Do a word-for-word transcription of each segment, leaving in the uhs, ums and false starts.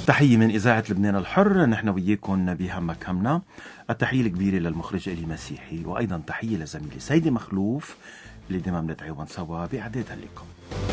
تحية من إذاعة لبنان الحر، نحن وياكم بهمك همنا. التحية الكبيرة للمخرج إلي مسيحي، وأيضا تحية لزميلي سيدي مخلوف اللي دائما بنتعاون سوا بإعداد هاللقاء.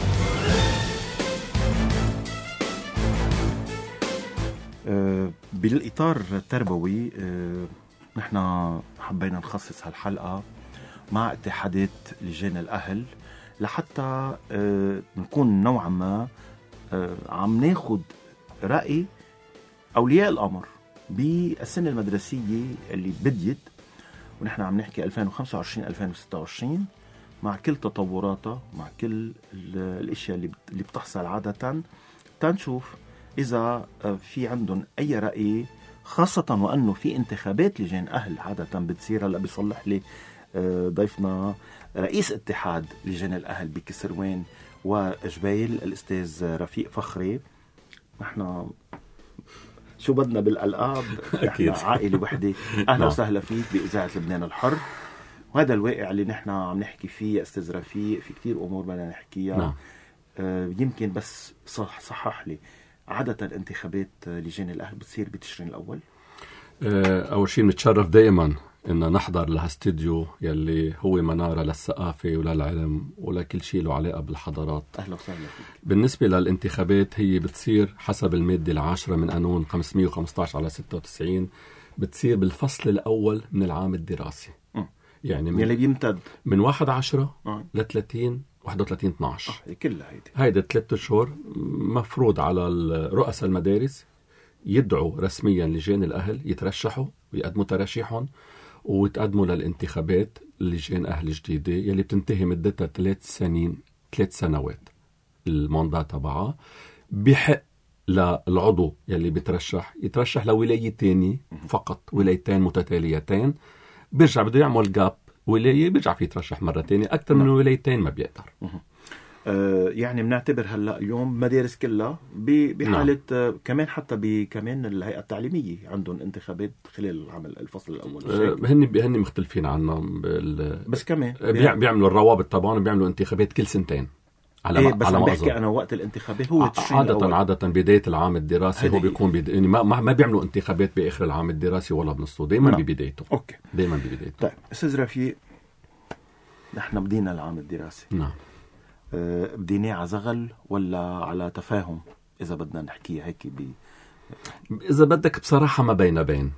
أه بالإطار التربوي أه نحن حبينا نخصص هالحلقة مع اتحادات لجان الأهل لحتى أه نكون نوعا ما أه عم ناخد رأي أولياء الأمر بالسنة المدرسية اللي بديت، ونحن عم نحكي ألفين وخمسة وعشرين ألفين وستة وعشرين، مع كل تطوراتها، مع كل الاشياء اللي اللي بتحصل عادة، تنشوف إذا في عندهم أي رأي، خاصة وأنه في انتخابات لجان أهل عادة بتصير. هلا بيصلح لي ضيفنا رئيس اتحاد لجان الأهل بكسروان وجبيل الأستاذ رفيق فخري. نحن شو بدنا بالألقاب، أكيد عائلة وحدة. أهلا وسهلا فيك بإذاعة لبنان الحر. وهذا الواقع اللي نحن عم نحكي فيه يا أستاذ رفيق، في كتير أمور بدنا نحكيها. نعم. آه يمكن بس صح صحح لي، عادة انتخابات لجان الأهل بتصير بتشرين الأول. آه أول شيء نتشرف دائما إن نحضر لهاستوديو يلي هو منارة للثقافة وللعلم ولكل شيء له علاقة بالحضارات. أهلا وسهلا فيك. بالنسبة للانتخابات هي بتصير حسب المادة العاشرة من قانون خمسمية وخمسة عشر على ستة وتسعين، بتصير بالفصل الأول من العام الدراسي. م. يعني من يلي بيمتد من واحد عشرة م. لثلاثين واحد وثلاثين اثناشر. آه كلها هيدي هيدا ثلاثة شهور مفروض على رؤساء المدارس يدعوا رسميا لجان الأهل يترشحوا ويقدموا ترشيحهم وتقدموا للانتخابات لجان أهل جديدة يلي بتنتهي مدتها ثلاث سنين ثلاث سنوات الموندات تبعها. بحق للعضو يلي بيترشح يترشح لولاية تاني فقط، ولايتين متتاليتين. بيرجع بده يعمل جاب ولاية، بيرجع فيه يترشح مرة تانية. أكثر من ولايتين ما بيقدر. آه يعني بنعتبر هلا اليوم مدارس كلها بحالة آه كمان حتى بكمان الهيئة التعليمية عندهم انتخابات خلال العمل الفصل الأول. آه هن هن مختلفين عنا بس كمان بيع بيعملوا الروابط طبعا، بيعملوا انتخابات كل سنتين على إيه ما بس على عم ما بحكي أنا وقت الانتخابات هو تشرين عادة الأول. عادة بداية العام الدراسي هو بيكون بيد... يعني ما ما بيعملوا انتخابات بآخر العام الدراسي ولا بنصه، دائما نعم. ببدايته. أوكي دائما ببدايته. طيب أستاذ رفيق، نحن بدينا العام الدراسي. نعم. أه بديناه على زغل ولا على تفاهم؟ إذا بدنا نحكي هيك ب... إذا بدك بصراحة ما بين بين.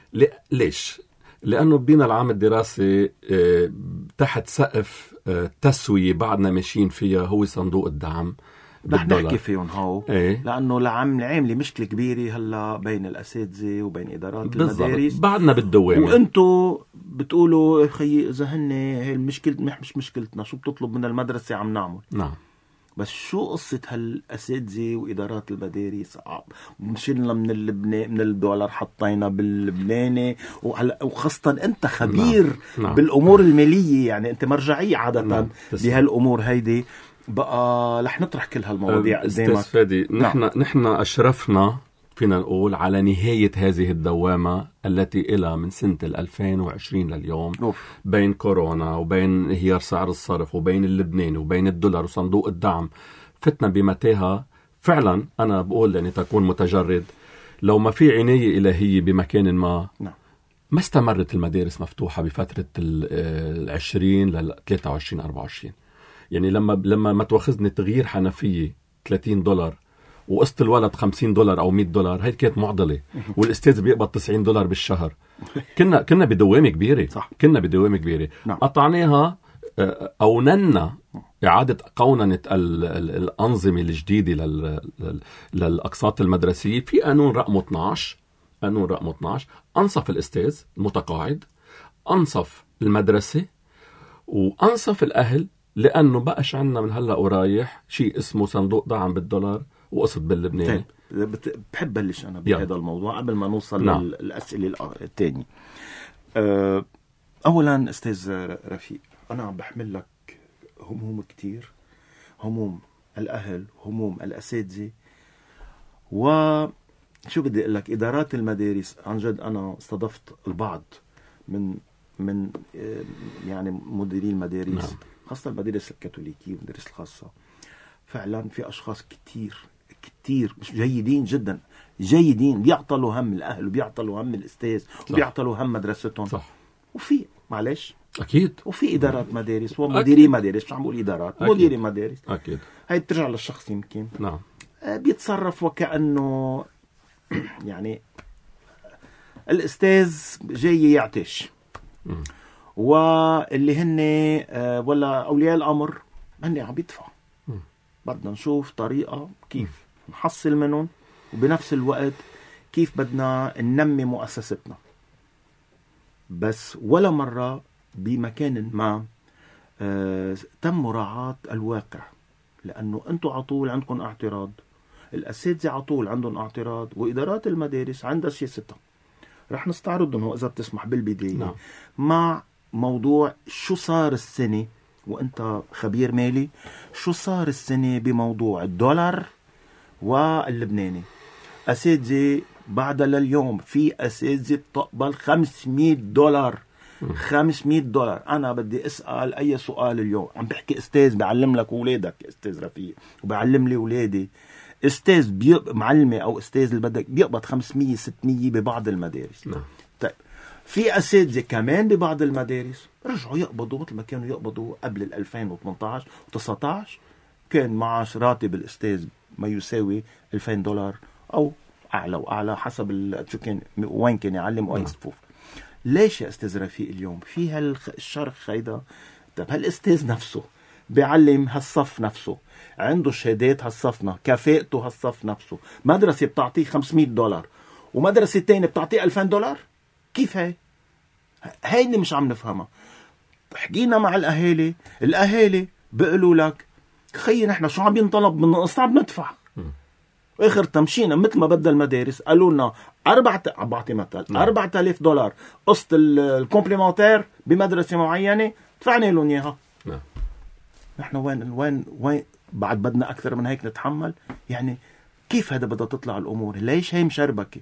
ليش؟ لأنه بدينا العام الدراسي اه تحت سقف اه تسوية بعدنا ماشيين فيها، هو صندوق الدعم. رح نحكي فيهم هو ايه؟ لأنه العام العام مشكلة كبيرة هلا بين الأساتذة وبين إدارات المدارس. بعدنا بالدوامة، وأنتوا بتقولوا يا خيي إذا هن هي المشكلة مش مشكلتنا، شو بتطلب من المدرسة عم نعمل. نعم. بس شو قصة هالأساتذة وإدارات المدارس؟ نشيلنا من اللبنان من الدولار حطينا باللبناني، وخاصة أنت خبير نعم. نعم. بالأمور المالية، يعني أنت مرجعية عادة نعم. بهالأمور هيدي. بقى رح نطرح كل هالمواضيع قدامك. استاذ فادي، نحن نعم. نحن أشرفنا فينا نقول على نهاية هذه الدوامة التي إلى من سنة ألفين وعشرين لليوم. أوف. بين كورونا وبين انهيار سعر الصرف وبين اللبناني وبين الدولار وصندوق الدعم، فتنا بمتاهة فعلا. أنا بقول يعني تكون متجرد، لو ما في عناية إلهية بمكان ما نعم. ما استمرت المدارس مفتوحة بفترة العشرين لثلاثة وعشرين أربعة وعشرين. يعني لما لما ما تواخذني تغيير حنفية ثلاثين دولار وقسط الولد خمسين دولار أو مئة دولار، هاي كانت معضلة. والأستاذ بيقبض تسعين دولار بالشهر. كنا كنا بدوامة كبيرة. صح. كنا بدوامة كبيرة. نعم. قطعناها أو ننا إعادة قوننة الأنظمة الجديدة للأقساط المدرسية في قانون رقم اثناشر. قانون رقم اثناشر أنصف الأستاذ المتقاعد، أنصف المدرسة، وأنصف الأهل، لأنه بقاش عنا من هلأ ورايح شيء اسمه صندوق دعم بالدولار وقسط باللبناني. طيب بحب بلش أنا بهذا الموضوع قبل ما نوصل نعم. للأسئلة الثانية. أه أولا أستاذ رفيق، أنا عم بحمل لك هموم كتير، هموم الأهل، هموم الأساتذة، وشو بدي أقول لك إدارات المدارس. عن جد أنا استضفت البعض من من يعني مديرين المدارس نعم. خاصة المدارس الكاثوليكية والمدارس الخاصة. فعلا في أشخاص كتير كتير مش جيدين جدا، جيدين بيعطلوا هم الأهل وبيعطلوا هم الأستاذ وبيعطلوا هم مدرستهم. صح. وفي معلش أكيد وفي إدارات مدارس ومديري مدارس، مش عم بقول إدارات، مديري مدارس أكيد هاي بترجع للشخص يمكن. نعم. بيتصرف وكأنه يعني الأستاذ جاي يعتش م. واللي هن ولا أولياء الأمر هن عم يدفعوا. بدنا نشوف طريقة كيف م. نحصل منهم، وبنفس الوقت كيف بدنا ننمي مؤسستنا. بس ولا مرة بمكان ما آه تم مراعاة الواقع، لأنه أنتوا عطول عندكم اعتراض، الأساتذة عطول عندهم اعتراض، وإدارات المدارس عندها سياستها. رح نستعرضهم هو إذا بتسمح بالبداية نعم. مع موضوع شو صار السنة، وأنت خبير مالي، شو صار السنة بموضوع الدولار واللبناني. أساتذة بعد لليوم في أساتذة بتقبل خمسمية دولار، خمسمية دولار. أنا بدي أسأل أي سؤال اليوم، عم بحكي أستاذ بعلم لك أولادك أستاذ رفيق، وبعلم لي أولادي أستاذ بيق... معلمة أو أستاذ اللي بدك بيقبض خمسمية ستمية ببعض المدارس. نعم. طيب في أساتذة كمان ببعض المدارس رجعوا يقبضوا مثل ما كانوا يقبضوا قبل ال ألفين وثمانية عشر وتسعة عشر، كان معاش راتب الأستاذ ما يساوي ألفين دولار أو أعلى وأعلى حسب شو كان وين كان يعلم وين صفوف. ليش يا أستاذ رفيق اليوم في هالشرخ هيدا؟ طب هالأستاذ نفسه بيعلم هالصف نفسه، عنده شهادات هالصفنا، كفاءته هالصف نفسه، مدرسة بتعطيه خمسمية دولار ومدرسة تانية بتعطيه ألفين دولار. كيف هاي؟ هاي مش عم نفهمها. حكينا مع الأهالي، الأهالي بيقولوا لك خي نحن شو عم ينطلب من قصة عم ندفع. اخر تمشينا مثل ما بدها المدارس، قالوا لنا أربعة بعطي مثل أربعة آلاف دولار قسط الكومبليمنتير بمدرسة معينة، دفعنا لهم إياها. نعم. نحن وين وين وين بعد بدنا أكثر من هيك نتحمل؟ يعني كيف هذا بدها تطلع الأمور؟ ليش هي مشربكة؟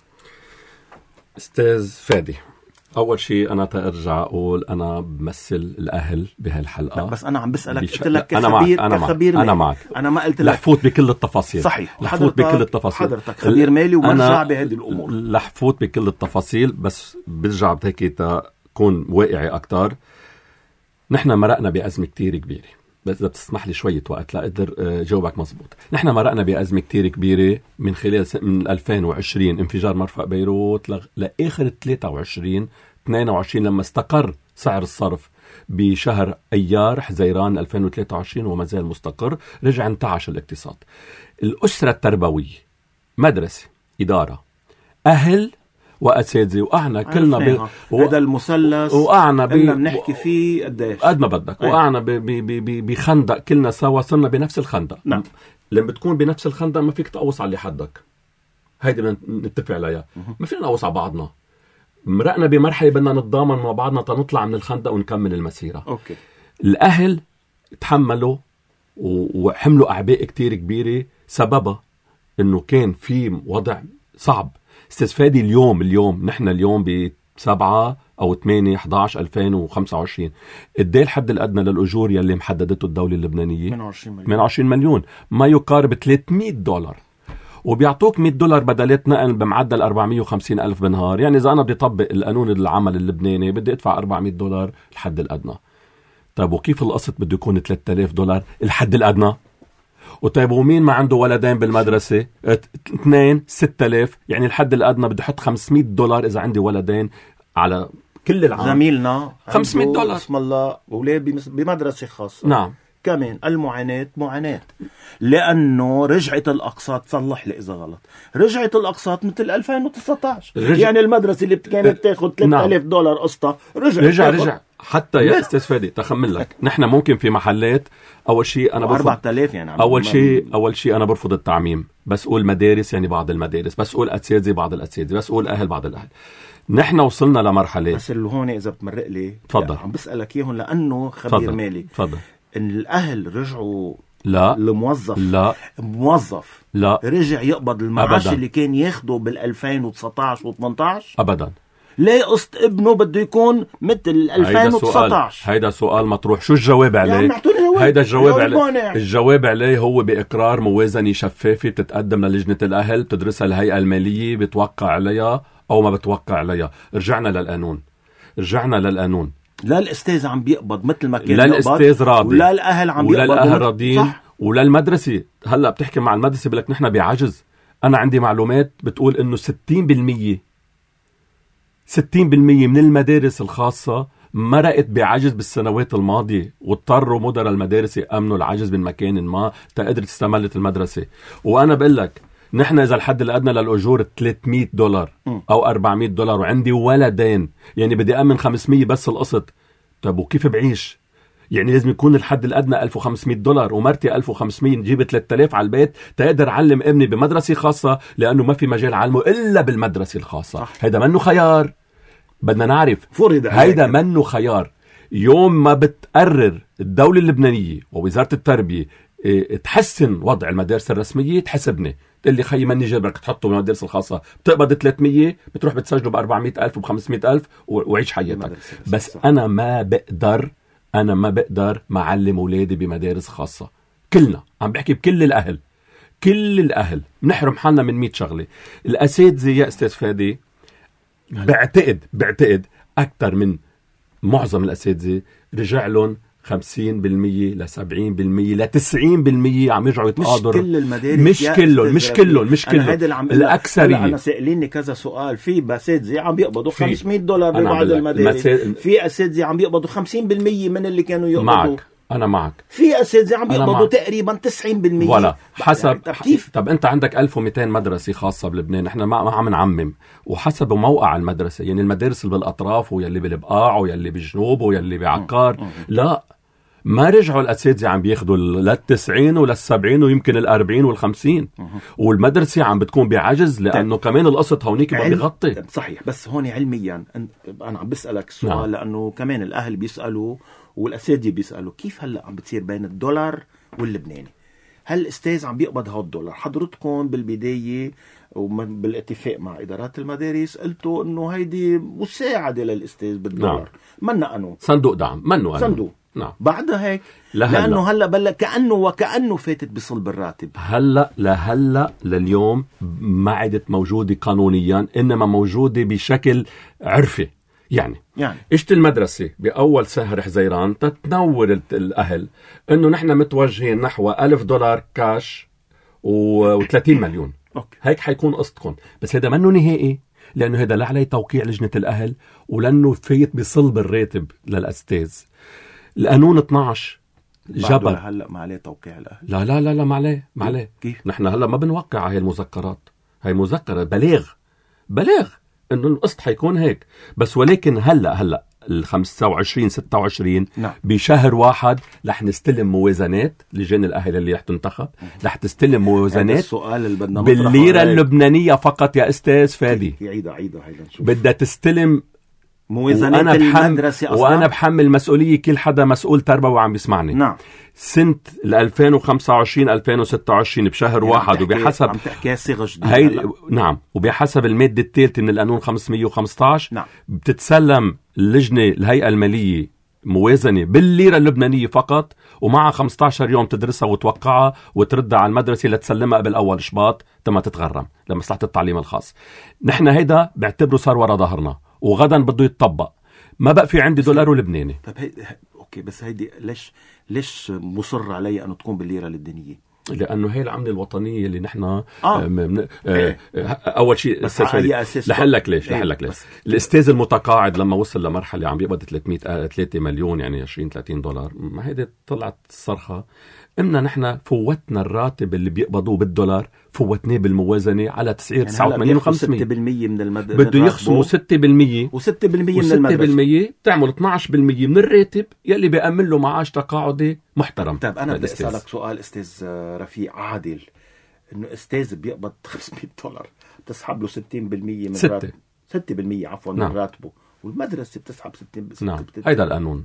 أستاذ فادي، أول شيء أنا تأرجع أقول أنا بمثل الأهل بهالحلقة. بس أنا عم بسألك، بش... قلت لك كخبير، أنا معك. أنا كخبير معك. أنا معك. أنا ما قلت لك لحفوت بكل التفاصيل. صحيح. لحفوت بكل التفاصيل. حضرتك خبير مالي ومرجع بهذه الأمور. لحفوت بكل التفاصيل، بس برجع بهيك تكون واقعي أكتر. نحن مرقنا بأزمة كتير كبيرة، بس إذا بتسمح لي شوية وقت لأقدر جاوبك مزبوط. نحن مرقنا بأزمة كتير كبيرة من خلال من ألفين وعشرين انفجار مرفأ بيروت لغ... لآخر ثلاثة وعشرين اثنين وعشرين لما استقر سعر الصرف بشهر أيار حزيران ألفين وثلاثة وعشرين وما زال مستقر، رجع انتعش الاقتصاد. الأسرة التربوية، مدرسة، إدارة، أهل وأساتذة، وقعنا كلنا ب... و... هذا المثلث وقعنا ب... بنحكي فيه قديش قد ما بدك، وقعنا ب... ب... ب... بخندق كلنا سوا، صرنا بنفس الخندق. نعم. لما بتكون بنفس الخندق ما فيك تقوص على اللي حدك، هيدي بدنا نتفق عليها. ما فينا نقوص على بعضنا. مرقنا بمرحلة بدنا نتضامن مع بعضنا تنطلع من الخندق ونكمل المسيرة. أوكي. الأهل تحملوا وحملوا أعباء كتير كبيرة سببها إنه كان في وضع صعب. أستاذ فادي اليوم اليوم نحن اليوم بسبعة أو ثمانية أحد عشر ألفين وخمسة وعشرين قديه الحد الأدنى للأجور يلي محددته الدولة اللبنانية؟ ثمانية وعشرين مليون. ثمانية وعشرين مليون، ما يقارب ثلاثمية دولار، وبيعطوك مية دولار بدلات نقل بمعدل أربعمية وخمسين ألف بالنهار. يعني إذا أنا بدي أطبق القانون العمل اللبناني بدي أدفع أربعمية دولار الحد الأدنى. طيب وكيف القسط بده يكون ثلاثة آلاف دولار الحد الأدنى؟ وطيب ومين ما عنده ولدين بالمدرسة؟ اثنين ستة آلاف، يعني الحد الأدنى بده يحط خمسمية دولار إذا عندي ولدين على كل العام. زميلنا خمسمية دولار اسم الله أولاد بمدرسة خاصة. نعم. كمان المعاناة معاناة، لأنه رجعت الأقساط. صلح لي إذا غلط، رجعت الأقساط مثل ألفين وتسعة عشر. رجع. يعني المدرسة اللي كانت تاخد ثلاثة آلاف دولار قسطة رجع رجع رجع حتى يا أستاذ فادي تخمن لك. نحن ممكن في محلات أول شيء أنا برفض أربعة آلاف يعني أول شيء أول شيء أنا برفض التعميم، بس أقول مدارس يعني بعض المدارس، بس أقول أساتذة بعض الأساتذة، بس أقول أهل بعض الأهل. نحن وصلنا لمرحلة. بس اللي هون إذا بتمرق لي تفضل عم بسألك إياهم لأنه خبير فضل. مالي. تفضل. إن الأهل رجعوا لا الموظف لا موظف لا رجع يقبض المعاش أبداً. اللي كان ياخده بالألفين وتسعة عشر وثمانية عشر أبدا. ليه قسط ابنه بده يكون مثل ألفين وتسعة عشر؟ هيدا سؤال مطروح. شو الجواب عليه؟ هيدا الجواب عليه. الجواب عليه هو بإقرار موازنة شفافة بتتقدم للجنة الأهل، بتدرسها الهيئة المالية، بتوقع عليها أو ما بتوقع عليها. رجعنا للقانون رجعنا للقانون لا الأستاذ عم بيقبض مثل ما كان، لا الأستاذ راضي، ولا الأهل عم بيقبض، ولا الأهل راضين، ولا المدرسة. هلأ بتحكي مع المدرسة بلك نحن بعجز. أنا عندي معلومات بتقول إنه ستين بالمية ستين بالمية من المدارس الخاصة مرقت بعجز بالسنوات الماضية، واضطروا مدراء المدارس يأمنوا العجز من مكان ما تقدر تستملت المدرسة. وأنا بقول لك نحن إذا الحد الأدنى للأجور ثلاثمية دولار أو أربعمية دولار وعندي ولدين، يعني بدي أمن خمسمية بس القسط. طب وكيف بعيش؟ يعني لازم يكون الحد الأدنى ألف وخمسمية دولار، ومرتي ألف وخمسمية، نجيب ثلاثة آلاف على البيت تقدر علم ابني بمدرسة خاصة، لأنه ما في مجال علمه إلا بالمدرسة الخاصة. هيدا منه خيار، بدنا نعرف. هيدا منه خيار. يوم ما بتقرر الدولة اللبنانية ووزارة التربية اه تحسن وضع المدارس الرسمية، تحسبني تقول لي خيي مني جبرك تحطه بالمدارس الخاصة، بتقبض ثلاثمية، بتروح بتسجله بأربعمية ألف وبخمسمية ألف وعيش حياتك. بس أنا ما بقدر أنا ما بقدر معلم أولادي بمدارس خاصة. كلنا عم بحكي بكل الأهل، كل الأهل نحرم حالنا من مئة شغلة. الأساتذة يا أستاذ فادي بعتقد بعتقد أكثر من معظم الأساتذة رجع لهم خمسين بالمية لسبعين بالمية لتسعين بالمية عم يرجعوا يتقاضوا. مش كل المدارس، مش كلهم مش كلهم مش كلهم الأكثرية. أنا سأليني كذا سؤال، في أساتذة عم بيقبضوا خمسمية دولار ببعض المدارس، في أساتذة عم بيقبضوا خمسين بالمية من اللي كانوا يقبضوا. معك أنا معك. في أساتذة عم بيقبضوا تقريبا تسعين بالمية. ولا حسب يعني طب كيف؟ طب أنت عندك ألف ومئتين مدرسة خاصة بلبنان، إحنا ما عم نعمم، وحسب موقع المدرسة. يعني المدارس اللي بالأطراف ويلي بالبقاع ويلي بالجنوب ويلي بعكار، لا ما رجعوا الأساتذة عم بياخدوا للتسعين وللسبعين ويمكن الأربعين والخمسين، والمدرسة عم بتكون بعجز لأنه كمان القسط هونيك ما بيغطي. صحيح. بس هون علميا أنا عم بسألك السؤال نعم. لأنه كمان الأهل بيسألوا والأساتذة بيسألوا كيف هلأ عم بتصير بين الدولار واللبناني؟ هل الأستاذ عم بيقبض هاد الدولار؟ حضرتكم بالبداية وبالاتفاق مع إدارات المدارس قلتوا إنه هيدي مساعدة للأستاذ بالدولار، نعم. منا قانون صندوق دعم، منه صندوق. نعم. بعدها هيك لهلا. لأنه هلأ بلّ كأنه وكأنه فاتت بصلب الراتب. هلأ لهلأ لليوم ما عادت موجودة قانونيا، إنما موجودة بشكل عرفي. يعني يعني اجت المدرسة بأول شهر حزيران تتنور الأهل إنه نحن متوجهين نحو ألف دولار كاش وثلاثين مليون. أوكي. هيك حيكون قسطكم. بس هذا منه نهائي، لأنه هذا لا عليه توقيع لجنة الأهل، ولأنه فايت بصلب الراتب للأستاذ. القانون اثناشر جبر هلا ما عليه توقيع الأهل. لا لا لا لا ما عليه ما عليه. كيف؟ نحن هلا ما بنوقع هاي المذكرات، هاي مذكرة بلاغ بلاغ إنه القسط حيكون هيك. بس ولكن هلا هلا الخمسة وعشرين ستة وعشرين نعم. بشهر واحد رح نستلم موازنات لجان الأهل اللي رح تنتخب، رح تستلم موازنات بالليرة اللبنانية فقط يا أستاذ فادي. عيدة عيدة هيدا نشوف. بدها تستلم موازنات وأنا المدرسة بحمل وأنا بحمل مسؤولية كل حدا مسؤول تربوي وعم بيسمعني. نعم. سنة ألفين وخمسة وعشرين ألفين وستة وعشرين بشهر يعني واحد وبحسب عم تحكي صيغة جديدة هي... نعم وبحسب المادة الثالثة من القانون خمسمية وخمسة عشر. نعم. بتتسلم اللجنة الهيئة المالية موازنة بالليرة اللبنانية فقط، ومعها خمسة عشر يوم تدرسها وتوقعها وتردها على المدرسة لتسلمها قبل أول شباط تم تتغرم لمصلحة التعليم الخاص. نحن هيدا بعتبره صار ورا ظهرنا وغدا بده يتطبق. ما بقى في عندي دولار ولبناني. طب هي... اوكي بس هيدي ليش ليش مصر علي أن تكون بالليرة اللبنانية؟ لأنه هي العملة الوطنية اللي نحن آه. آه. آه. أول شيء لحلك ليش إيه. لحلك ليش الأستاذ المتقاعد لما وصل لمرحلة عم بيقبض ثلاثمية ثلاثة مليون يعني عشرين ثلاثين دولار، ما هيدي طلعت الصرخة. إمنا نحن فوتنا الراتب اللي بيقبضوه بالدولار فوتناه بالموازنة على تسعير تسعة وثمانين وخمسمية. ستة بالمية من المد... بده يخصموا ستة بالمية وستة بالمية من ستة المدرسة بالمية تعمل اثناشر بالمية من الراتب يلي بيأمن له معاش تقاعدي محترم. طيب أنا بدي أسألك سؤال أستاذ رفيق عادل، إنه أستاذ بيقبض خمسمية دولار تسحب له ستين بالمية من راتبه، ستة بالمية عفوا من نعم. راتبه، والمدرسة بتسحب ستين بالمية. نعم. هيدا القانون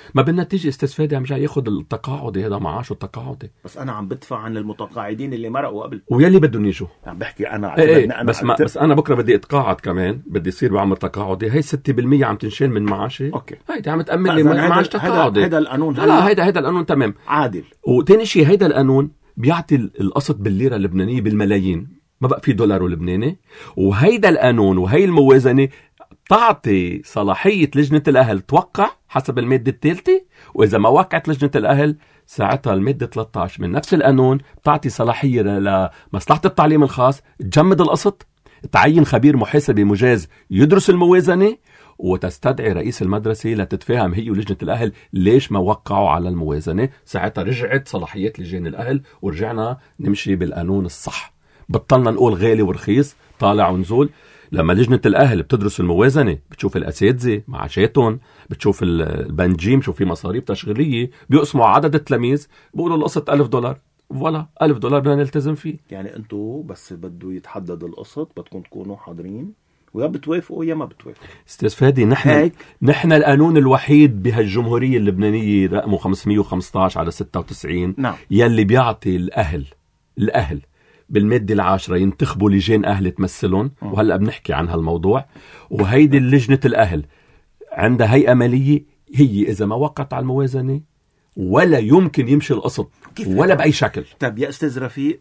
ما بالنتيجة استفادة عم جاي ياخد التقاعدي، هذا معاشه التقاعدي. بس أنا عم بدفع عن المتقاعدين اللي مرقوا قبل ويلي بدهم يجوا. عم بحكي أنا, ايه ايه أنا بس, ما بس أنا بكرة بدي أتقاعد كمان، بدي يصير بعمر تقاعدي، هي ستة بالمية عم تنشال من معاشي. أوكي. هيدي عم تأمن لي معاش تقاعدي. هيدا القانون لا هيدا هيدا القانون تمام عادل. وتاني شيء هيدا القانون بيعطي القسط بالليرة اللبنانية بالملايين، ما بقى في دولار لبناني. وهيدا القانون وهي الموازنة تعطي صلاحية لجنة الأهل توقع حسب المادة الثالثة، وإذا ما وقعت لجنة الأهل ساعتها المادة ثلاثة عشر من نفس القانون بتعطي صلاحية لمصلحة التعليم الخاص تجمد القسط، تعين خبير محاسبة مجاز يدرس الموازنة، وتستدعي رئيس المدرسة لتتفاهم هي ولجنة الأهل ليش ما وقعوا على الموازنة. ساعتها رجعت صلاحيات لجنة الأهل ورجعنا نمشي بالقانون الصح. بطلنا نقول غالي ورخيص طالع ونزول. لما لجنة الأهل بتدرس الموازنة بتشوف الأساتذة معاشاتهم، بتشوف البنجيم، بتشوف في مصاريف تشغيلية، بيقسموا عدد التلاميذ، بيقولوا القسط ألف دولار، ولا ألف دولار بدنا نلتزم فيه. يعني أنتوا بس بده يتحدد القسط بدكم تكونوا حاضرين، ويا بتوافقوا يا ما بتوافقوا. استاذ فادي نحن هيك. نحن القانون الوحيد بهالجمهورية اللبنانية رقمه خمسمية وخمسة عشر على ستة وتسعين نعم. يلي بيعطي الأهل الأهل بالمادة العاشرة ينتخبوا لجان أهل تمثلهم، وهلأ بنحكي عن هالموضوع. وهيدي اللجنة الأهل عندها هيئة مالية، هي إذا ما وقعت على الموازنة ولا يمكن يمشي القسط ولا بأي شكل. طيب يا أستاذ رفيق،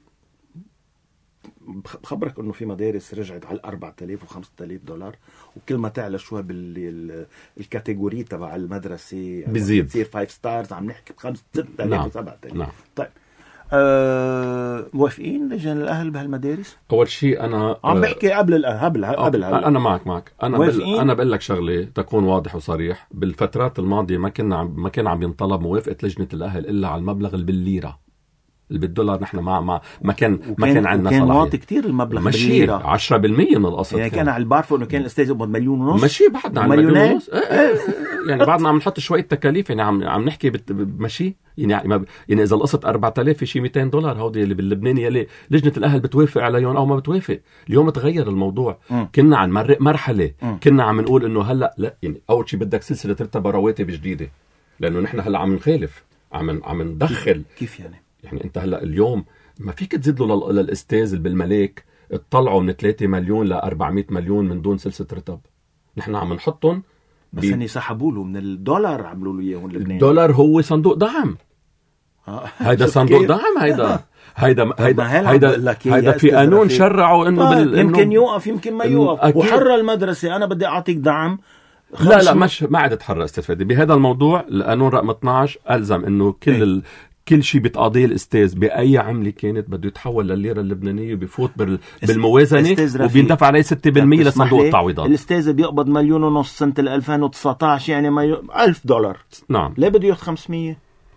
بخبرك انه في مدارس رجعت على أربعة آلاف وخمسة آلاف دولار، وكل ما تعلى شوي بالكاتيجوري تبع المدرسة بزيد تصير فايف ستارز، عم نحكي بخمسة ستة آلاف وسبعة آلاف. نعم. طيب أه موافقين لجان الأهل بهالمدارس؟ أول شيء أنا عم بحكي قبل الأهل قبل قبل هلا. أنا معك معك أنا بل... أنا بقول لك شغلة تكون واضح وصريح. بالفترات الماضية ما كنا عم... ما كان عم ينطلب موافقة لجنة الأهل إلا على المبلغ اللي بالليرة. اللي بالدولار نحن ما ما ما كان ما كان عندنا صلاحية. كان واطي كتير المبلغ بالليرة، عشرة بالمية من القسط. يعني كان على البعرفه انه كان الاستاذ يقبض مليون ونص. ماشي بعدنا على مليون ونص. ايه ايه يعني بعدنا عم نحط شوية تكاليف، يعني عم عم نحكي بمشي يعني ما يعني اذا القسط أربعة آلاف في شيء مئتين دولار، هودي اللي باللبناني يلي لجنة الأهل بتوافق عليهم او ما بتوافق. اليوم تغير الموضوع. م. كنا عن مرق مرحلة. م. كنا عم نقول انه هلا لا، يعني اول شيء بدك سلسلة ترتب رواتب جديدة، لانه نحن هلا عم نخالف، عم عم ندخل. كيف يعني؟ يعني انت هلا اليوم ما فيك تزيد له للاستاذ بالملاك اطلعوا من ثلاثة مليون ل أربعمية مليون من دون سلسلة رتب. نحن عم نحطهم بس بي... اني سحبوا له من الدولار، عملوا له اياه لبنان. الدولار هو صندوق دعم. آه. هيدا صندوق دعم. هيدا هيدا هيدا هيدا, هيدا في قانون شرعوا انه بال... يمكن يوقف يمكن ما يوقف. وحر المدرسة انا بدي اعطيك دعم. لا لا مش ما عاد تحرر استاذ فادي بهذا الموضوع. القانون رقم اثناشر ألزم انه كل ايه؟ ال... كل شيء بتقاضيه الاستاذ باي عمله كانت بده يتحول للليره اللبنانيه وبيفوت بال... بالموازنه وبيندفع عليه ستة بالمية لصندوق التعويضات. الاستاذ بيقبض مليون ونص سنه ألفين وتسعة عشر، يعني ما ي... ألف دولار. نعم. ليه بده ياخذ خمسمية؟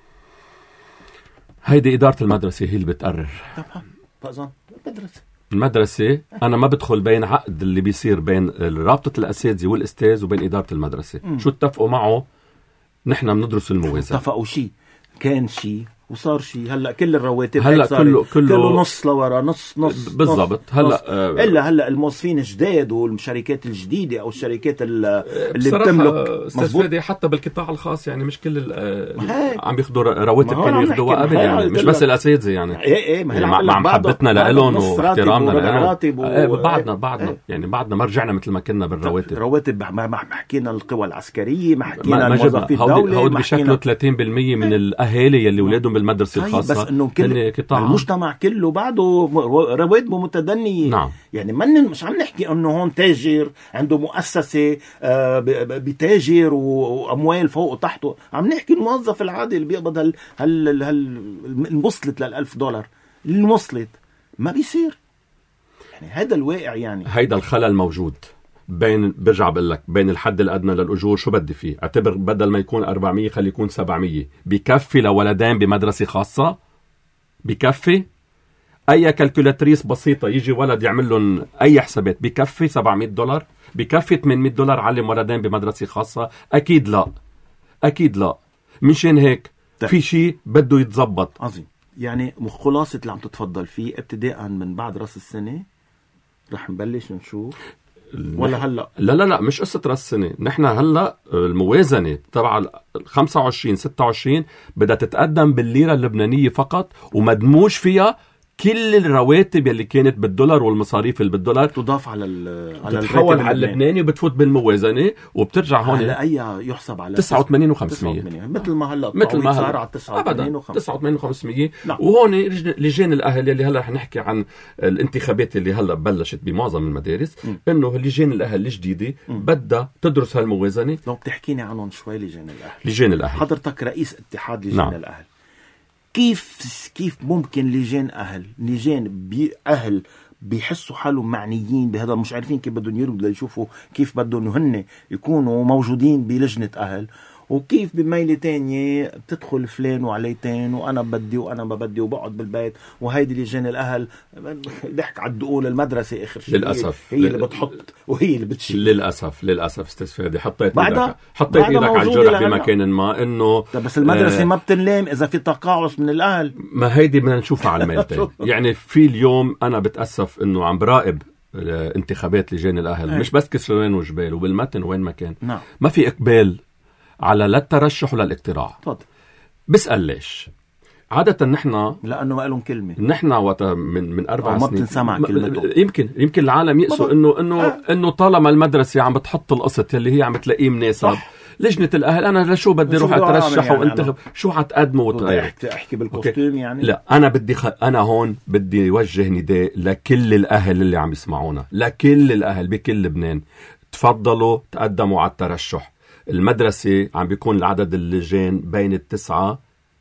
هيدي اداره المدرسه هي اللي بتقرر. طبعا فاذا المدرسه المدرسة أنا ما بدخل بين عقد اللي بيصير بين رابطة الأساتذة والأستاذ وبين إدارة المدرسة. م. شو اتفقوا معه؟ نحن بندرس الموازنة. اتفقوا شيء كان شيء وصار شيء. هلا كل الرواتب هلا كله كله كله نص لورا نص نص بالضبط. هلا آه الا هلا الموظفين الجداد والشركات الجديده او الشركات اللي بتملك مظبوط. حتى بالقطاع الخاص يعني مش كل عم بياخذوا رواتب كانوا ياخذوها قبل، يعني مش بس الاساتذه يعني ايه ايه يعني مع محبتنا لهم واحترامنا لهم بعدنا بعدنا يعني بعدنا ما رجعنا مثل ما كنا بالرواتب. رواتب ما حكينا القوى العسكريه، ما حكينا موظفي الدوله، هودي بشكله ثلاثين بالمية من الاهالي يلي اولادهم بالمدرسه الخاصه. بس انه كل المجتمع كله بعده رواتبه متدنيه. نعم. يعني من مش عم نحكي انه هون تاجر عنده مؤسسه آه بتاجر واموال فوق وتحته، عم نحكي الموظف العادي اللي بيقبض هال هال هال وصلت للألف دولار اللي وصلت ما بيصير. يعني هذا الواقع، يعني هيدا الخلل موجود بين برجع بقول لك بين الحد الادنى للاجور. شو بدي فيه؟ اعتبر بدل ما يكون أربعمية خلي يكون سبعمية. بكفي لولدين بمدرسه خاصه؟ بكفي؟ اي كالكولاتريس بسيطه يجي ولد يعمل لهم اي حسابات بكفي سبعمية دولار؟ بكفي ثمانمية دولار علم ولدين بمدرسه خاصه؟ اكيد لا، اكيد لا. مشان هيك في شيء بده يتزبط. عظيم. يعني خلاصه اللي عم تتفضل فيه ابتداء من بعد راس السنه رح نبلش نشوف ولا هلا؟ لا لا لا مش قصة راس السنة. نحن هلا الموازنة تبع خمسة وعشرين ستة وعشرين بدها تتقدم بالليرة اللبنانية فقط، ومدموج فيها كل الرواتب اللي كانت بالدولار والمصاريف اللي بالدولار تضاف على على تتحول على اللبناني وبتفوت بالموازنة وبترجع هون على أي يحسب على تسعة وثمانين وخمسمية مثل ما هلا مثل ما صار على تسعة وثمانين وخمسمية تسعة وثمانين وخمسمية. وهون لجان الأهل اللي هلا رح نحكي عن الانتخابات اللي هلا بلشت بمعظم المدارس، إنه لجان الأهل الجديدة بدها تدرس هالموازنة. لو بتحكيني عنهم شوي لجان الأهل. لجان الأهل حضرتك رئيس اتحاد لجان نعم. الأهل، كيف كيف ممكن لجان أهل لجان بأهل بيحسوا حالهم معنيين بهذا، مش عارفين كيف بدهم يردوا ليشوفوا كيف بدهم هن يكونوا موجودين بلجنة أهل، وكيف بميلة تانية بتدخل فلان وعليتين وأنا بدي وأنا ما بدي وبقعد بالبيت، وهيدي لجان الأهل ضحك على الدقول المدرسة آخر شيء للأسف هي, هي اللي بتحط وهي اللي بتشيل. للأسف للأسف استاذ فادي حطيت ايدك حطيت ايدك على الجرح بمكان ما، إنه بس المدرسة آه ما بتنلام إذا في تقاعس من الأهل. ما هيدي بدنا نشوفها على الميلتين. يعني في اليوم أنا بتأسف إنه عم براقب انتخابات لجان الأهل أي. مش بس كسروان وجبال وبالمتن وين ما كان نعم. ما في إقبال على لا الترشح ولا الاقتراع. طبعا. بسأل ليش؟ عادة نحن لأنه ما لهم كلمة. نحن وقت من من أربع ما سنين بتنسمع كلمته. يمكن يمكن العالم يقسوا إنه إنه آه. إنه طالما المدرسة عم بتحط القسط اللي هي عم تلاقيه مناسب، لجنة الأهل أنا لشو بدي روح أترشح يعني وانتخب؟ شو حتقدمه وتغير؟ أحكي بالكوستيم يعني؟ لا أنا بدي خ... أنا هون بدي وجه نداء لكل الأهل اللي عم يسمعونا، لكل الأهل بكل لبنان، تفضلوا تقدموا على الترشح. المدرسة عم بيكون العدد اللجان بين التسعة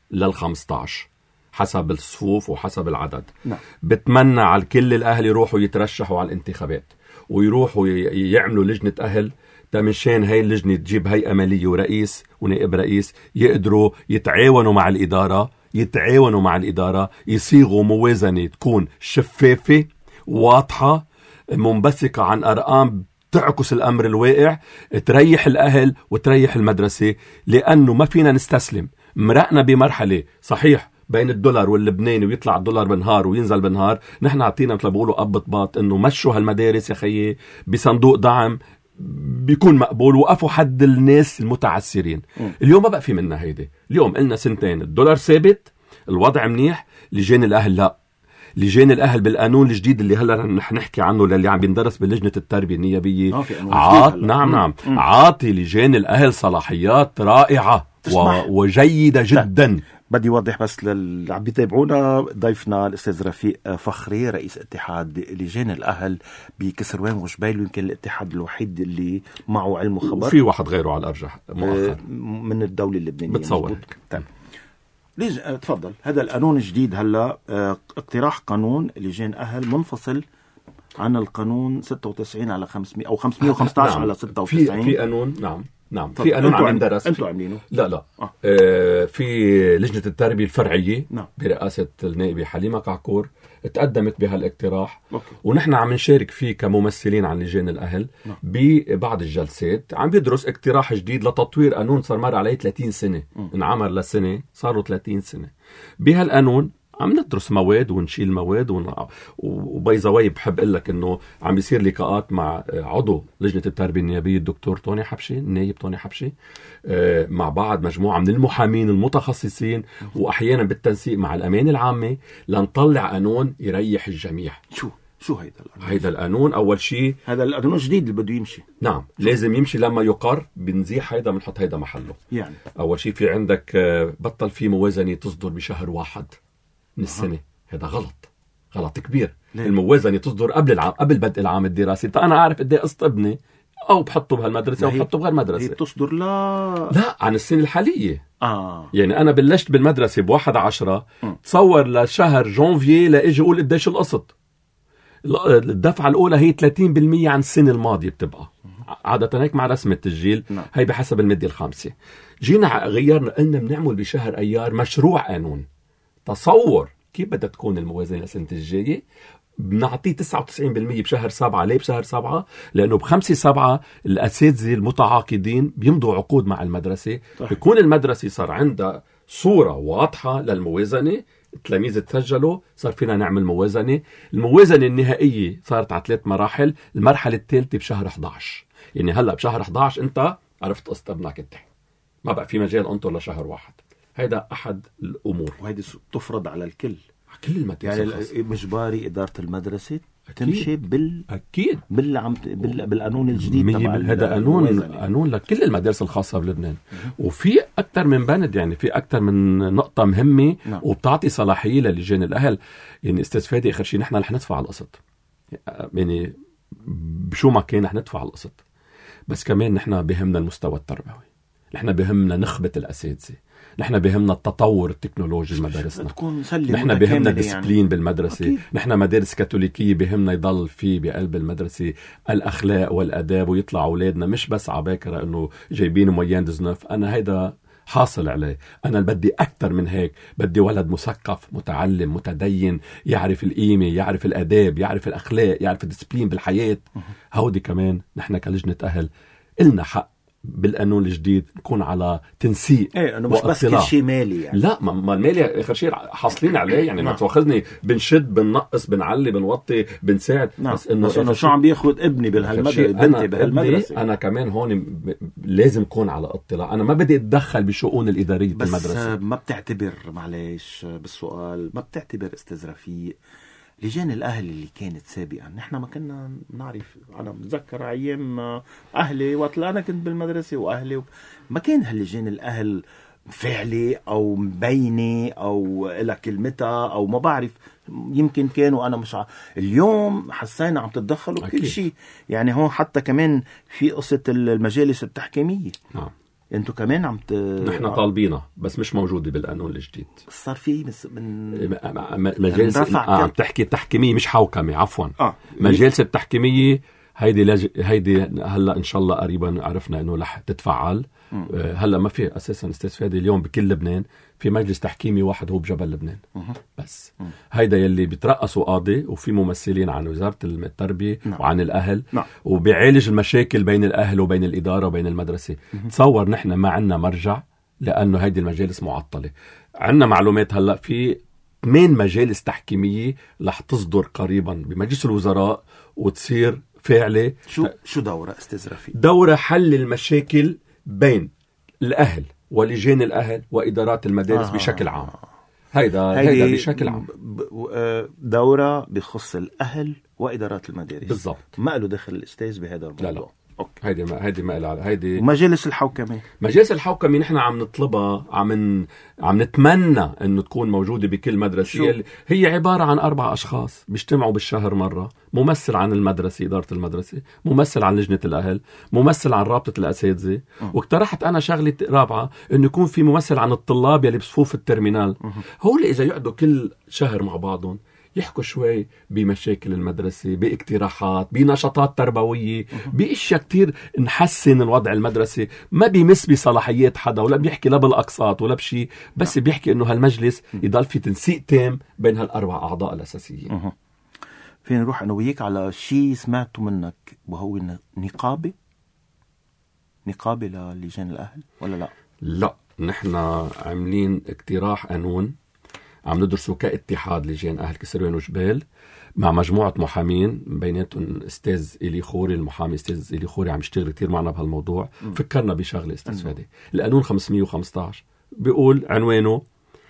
للخمستاش حسب الصفوف وحسب العدد. نعم. بتمنى على كل الأهل يروحوا يترشحوا على الانتخابات ويروحوا يعملوا لجنة أهل، مشان هاي اللجنة تجيب هيئة مالية ورئيس ونائب رئيس يقدروا يتعاونوا مع الإدارة يتعاونوا مع الإدارة يصيغوا موازنة تكون شفافة واضحة منبثقة عن أرقام تعكس الأمر الواقع، تريح الأهل وتريح المدرسة، لأنه ما فينا نستسلم. مرقنا بمرحلة صحيح بين الدولار واللبناني ويطلع الدولار بنهار وينزل بنهار، نحن عطينا مثل بقولوا أب طباط إنه مشوا هالمدارس يا خيي بصندوق دعم بيكون مقبول، وقفوا حد الناس المتعسرين. م. اليوم ما بقى في منا هيدي. اليوم قلنا سنتين الدولار ثابت الوضع منيح. لجان الأهل لا، لجان الأهل بالقانون الجديد اللي هلا رح نحكي عنه اللي عم بيندرس بلجنة التربية النيابية عاط نعم م. نعم م. عاطي لجان الأهل صلاحيات رائعة و... وجيدة جدا. طيب. بدي أوضح بس للي عم بيتابعونا، ضيفنا الأستاذ رفيق فخري رئيس اتحاد لجان الأهل بكسروان وجبيل، ويمكن الاتحاد الوحيد اللي معه علم وخبر، وفي واحد غيره على الأرجح مؤخر من الدولة اللبنانية بتصور. طيب ليج... تفضل. هذا القانون الجديد هلا اقتراح قانون لجان أهل منفصل عن القانون ستة وتسعين على خمسمية أو خمسمية وخمسة عشر نعم. على ستة وتسعين في, في قانون نعم نعم في قانون عم يندرس. انتوا عاملينه؟ لا لا آه. آه في لجنة التربية الفرعية نعم. برئاسة النائبة حليمة كعكور تقدمت بهالاقتراح، أوكي. ونحن عم نشارك فيه كممثلين عن لجان الأهل نعم. ببعض الجلسات. عم بيدرس اقتراح جديد لتطوير قانون صار مر عليه ثلاثين سنة، انعمل لسنة صاروا ثلاثين سنة. بهالقانون عم ندرس مواد ونشيل مواد ون... وبيزاوي بحب اقول لك انه عم يصير لقاءات مع عضو لجنه التربيه النيابيه الدكتور توني حبشي، النايب توني حبشي، مع بعض مجموعه من المحامين المتخصصين، واحيانا بالتنسيق مع الامانه العامه لنطلع قانون يريح الجميع. شو شو هيدا القانون؟ هيدا القانون اول شيء هذا القانون الجديد اللي بده يمشي. نعم شو. لازم يمشي. لما يقر بنزيح هيدا بنحط هيدا محله. يعني اول شيء في عندك بطل في موازنه تصدر بشهر واحد من السنة. هذا غلط غلط كبير. ليه؟ الموازنة تصدر قبل العام قبل بدء العام الدراسي. أنا أعرف قد إيه قسط ابني أو بحطه بهالمدرسة أو بحطه بغير مدرسة. هي تصدر لا لا عن السنة الحالية. آه. يعني أنا بلشت بالمدرسة بواحد عشرة م. تصور لشهر جانفيي لإجي أقول قديش القسط. الدفعة الأولى هي ثلاثين بالمية عن السنة الماضية بتبقى عادة هيك مع رسم التسجيل. نعم. هي بحسب المادة الخامسة. جينا غيرنا قلنا بنعمل بشهر أيار مشروع قانون. تصور كيف بدها تكون الموازنة لسنة الجاية. بنعطيه تسعة وتسعين بالمية بشهر سبعة. ليه بشهر سبعة؟ لأنه بخمسة سبعة الأساتذة المتعاقدين بيمضوا عقود مع المدرسة. صح. بيكون المدرسة صار عندها صورة واضحة للموازنة التلاميذ تسجلوا، صار فينا نعمل موازنة. الموازنة النهائية صارت على ثلاث مراحل. المرحلة الثالثة بشهر إحدى عشر، يعني هلأ بشهر إحدى عشر أنت عرفت قصة ابنك انتهي، ما بقى في مجال أنطر لشهر واحد. هيدا أحد الأمور، وهيدي تفرض على الكل، كل المدارس يعني الخاصة. مجبري إدارة المدرسة أكيد. تمشي بال أكيد بال عم بال... بالقانون الجديد تبع هذا قانون قانون لكل المدارس الخاصة بلبنان. وفي أكثر من بند، يعني في أكثر من نقطة مهمة. نعم. وبتعطي صلاحية للجان الأهل. يعني استاذ فادي، آخر شيء نحن رح ندفع القسط، يعني بشو ما كان رح ندفع القسط، بس كمان نحن بهمنا المستوى التربوي، نحن بهمنا نخبة الأساتذة، نحن بهمنا التطور التكنولوجي المدارسنا، نحن بهمنا ديسبلين يعني بالمدرسة. أكيد. نحن مدارس كاثوليكية بهمنا يضل في بقلب المدرسة الأخلاق والأداب، ويطلع أولادنا مش بس عباكرة إنه جايبين مويان دزنف. أنا هيدا حاصل عليه. أنا بدي أكتر من هيك، بدي ولد مثقف متعلم متدين، يعرف القيمة، يعرف الأداب، يعرف الأخلاق، يعرف الديسبلين بالحياة. هودي كمان نحن كلجنة أهل إلنا حق بالقانون الجديد نكون على تنسيق. ايه انه مش بس كل شيء مالي يعني. لا، ما المالي اخر شيء حاصلين عليه يعني. ما تاخذني بنشد بننقص بنعلي بنوطي بنساعد. نعم. بس انه إنه شو عم بياخذ ابني بهالمدرسه، بنتي بهالمدرسه. انا كمان هون ب... لازم اكون على اطلاع. انا ما بدي اتدخل بالشؤون الاداريه بالمدرسه. بس ما بتعتبر، معلش بالسؤال، ما بتعتبر استاذ رفيق لجان الأهل اللي كانت سابقا، نحن ما كنا نعرف. أنا بتذكر أيام أهلي وقت أنا كنت بالمدرسة وأهلي و... ما كان هاللجان الأهل فعلي أو مبينة أو إلى كلمتها أو ما بعرف. يمكن كانوا أنا مش ع... اليوم حسينا عم تتدخلوا بكل شيء. يعني هون حتى كمان في قصة المجالس التحكيمية. نعم. انتوا كمان عم ت... نحن طالبينها بس مش موجوده بالقانون الجديد. صار في من مجالس عم تحكي تحكيميه مش حوكمه، عفوا. آه. مجالس التحكيميه هيدي لج... هيدي هلا ان شاء الله قريبا عرفنا انه رح تتفعل. م. هلا ما في اساسا استاذ فادي اليوم بكل لبنان في مجلس تحكيمي واحد هو بجبل لبنان. م. بس م. هيدا يلي بيترأسوا قاضي وفي ممثلين عن وزارة التربية. نعم. وعن الأهل. نعم. وبيعالج المشاكل بين الأهل وبين الإدارة وبين المدرسة. م. تصور نحن ما عنا مرجع لأنه هيدي المجالس معطلة. عنا معلومات هلا في ثمان مجالس تحكيمية رح تصدر قريبا بمجلس الوزراء وتصير فعلة. شو شو دورة استاذ رفيق؟ دورة حل المشاكل بين الأهل ولجان الأهل وإدارات المدارس آه. بشكل عام. هيدا هيدا بشكل عام دورة بخص الأهل وإدارات المدارس بالضبط. ما له دخل الأستاذ بهذا الموضوع. لا لا. هيدي ما هيدي ما لها هيدي. ومجالس الحوكمة مجالس الحوكمة نحن عم نطلبها، عم ن... عم نتمنى انه تكون موجودة بكل مدرسة. هي عبارة عن أربع أشخاص بيجتمعوا بالشهر مرة، ممثل عن المدرسة إدارة المدرسة، ممثل عن لجنة الأهل، ممثل عن رابطة الأساتذة. واقترحت أنا شغلة رابعة إنه يكون في ممثل عن الطلاب يلي بصفوف الترمينال. هو اللي إذا يقعدوا كل شهر مع بعضهم يحكوا شوي بمشاكل المدرسة، باقتراحات، بنشاطات تربوية، بأشياء كتير نحسن الوضع المدرسة. ما بيمس بصلاحيات حدا ولا بيحكي لا بالأقساط ولا بشي، بس بيحكي إنه هالمجلس يضل في تنسيق تام بين هالأربع أعضاء الأساسيين. فين نروح أنا وياك على شيء سمعته منك وهو نقابة نقابة للجان الأهل ولا لا؟ لا، نحن عاملين اقتراح قانون عم ندرسه كاتحاد لجان أهل كسروان وجبال مع مجموعة محامين بيناتهم أستاذ إلي خوري، المحامي أستاذ إلي خوري عم يشتغل كتير معنا بهالموضوع. م. فكرنا بشغلة أستاذ فادي. القانون خمسمية وخمسة عشر بيقول عنوانه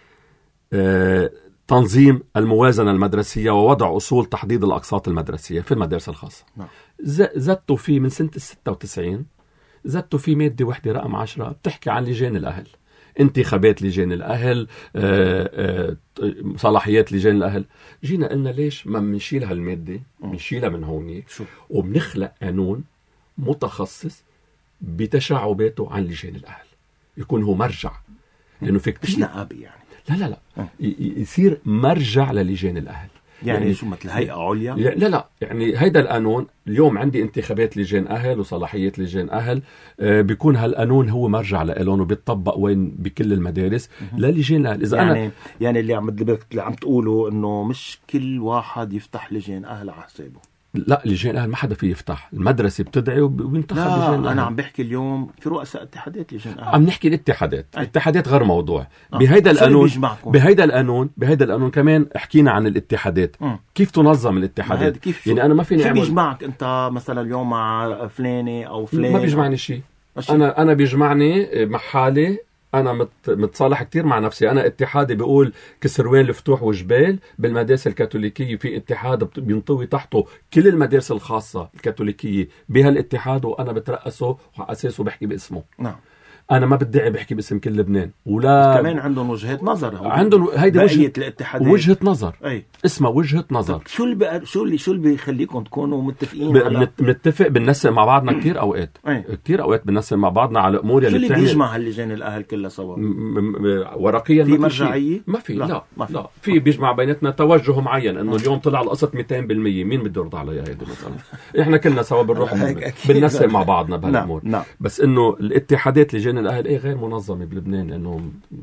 آه تنظيم الموازنة المدرسية ووضع أصول تحديد الأقساط المدرسية في المدارس الخاصة. م. زدتوا فيه من سنة الستة وتسعين، زدتوا فيه مادة وحدة رقم عشرة بتحكي عن لجان الأهل، انتخابات لجان الأهل، آآ آآ صلاحيات لجان الأهل. جينا قلنا ليش ما منشيل هالمادة، منشيلها من هون وبنخلق قانون متخصص بتشعباته عن لجان الأهل، يكون هو مرجع. لأنه في مش نقابي يعني. لا لا لا أه. يصير مرجع للجان الأهل. يعني, يعني شو مثل هيئة عليا؟ لا لا، يعني هيدا القانون اليوم عندي انتخابات لجان أهل وصلاحيات لجان أهل، آه بيكون هالقانون هو مرجع لإلهم وبيتطبق وين بكل المدارس للجان الأهل. إذا يعني أنا يعني اللي عم اللي عم تقوله إنه مش كل واحد يفتح لجان أهل على حسابه. لا لجان الاهل ما حدا فيه يفتح المدرسه، بتدعي وبينتخب لجان الاهل. انا عم بحكي اليوم في رؤساء اتحادات لجان الاهل، عم نحكي الاتحادات. أي. الاتحادات غير موضوع. آه. بهيدا القانون بهيدا القانون القانون بهيدا القانون كمان حكينا عن الاتحادات. م. كيف تنظم الاتحادات؟ كيف يعني انا ما فيني اعمل. بيجمعك انت مثلا اليوم مع فلانه او فلان؟ ما بيجمعني شيء. انا انا بيجمعني مع حالي. أنا مت متصالح كتير مع نفسي. أنا اتحادي بيقول كسروان الفتوح وجبال. بالمدارس الكاثوليكية في اتحاد بينطوي تحته كل المدارس الخاصة الكاثوليكية بهالاتحاد، وأنا بترأسه وأساسه بحكي باسمه. نعم. أنا ما بدعي بحكي باسم كل لبنان. ولا كمان عندهم وجهة نظر. عندهم هيدي وجهة وجهة نظر. أي. اسمها وجهة نظر. شو اللي بقى شو اللي شو اللي بيخليكم تكونوا متفقين ب... على بنتفق بننسق مع بعضنا كتير أوقات. أي. كتير أوقات بننسق مع بعضنا على أمور اللي اللي بتعمل. شو اللي بيجمع هاللجان الأهل كلها سوا؟ م... م... ورقيا في مرجعية؟ ما في. لا لا, ما في. لا. في بيجمع بيناتنا توجه معين إنه اليوم طلع القسط مئتين بالمية. مين بده يرضى عليها هيدي مثلا؟ إحنا كلنا سوا بنروح بننسق مع بعضنا بهالأمور. نعم. بس إنه الاتحادات لجان الأهل إيه غير منظمة بلبنان، إنه